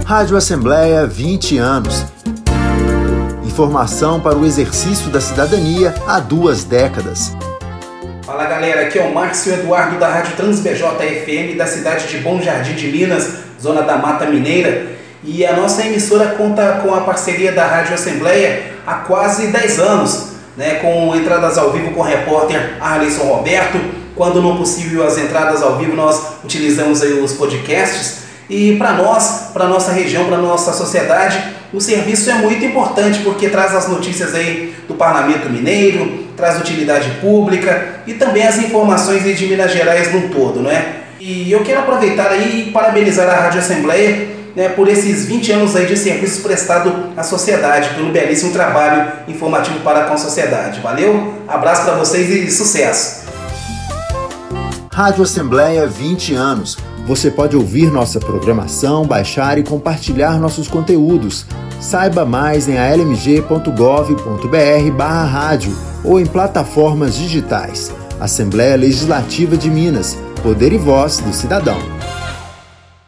Rádio Assembleia 20 anos. Informação para o exercício da cidadania há 2 décadas. Fala galera, aqui é o Márcio Eduardo da Rádio TransBJ-FM da cidade de Bom Jardim de Minas, zona da Mata Mineira. E a nossa emissora conta com a parceria da Rádio Assembleia há quase 10 anos, com entradas ao vivo com o repórter Arlisson Roberto. Quando não possível as entradas ao vivo, nós utilizamos aí os podcasts. E para nós, para nossa região, para nossa sociedade, o serviço é muito importante porque traz as notícias aí do Parlamento Mineiro, traz utilidade pública e também as informações aí de Minas Gerais no todo, E eu quero aproveitar aí e parabenizar a Rádio Assembleia, por esses 20 anos aí de serviços prestados à sociedade, pelo belíssimo trabalho informativo para com a sociedade. Valeu, abraço para vocês e sucesso! Rádio Assembleia 20 anos. Você pode ouvir nossa programação, baixar e compartilhar nossos conteúdos. Saiba mais em almg.gov.br/rádio ou em plataformas digitais. Assembleia Legislativa de Minas. Poder e voz do cidadão.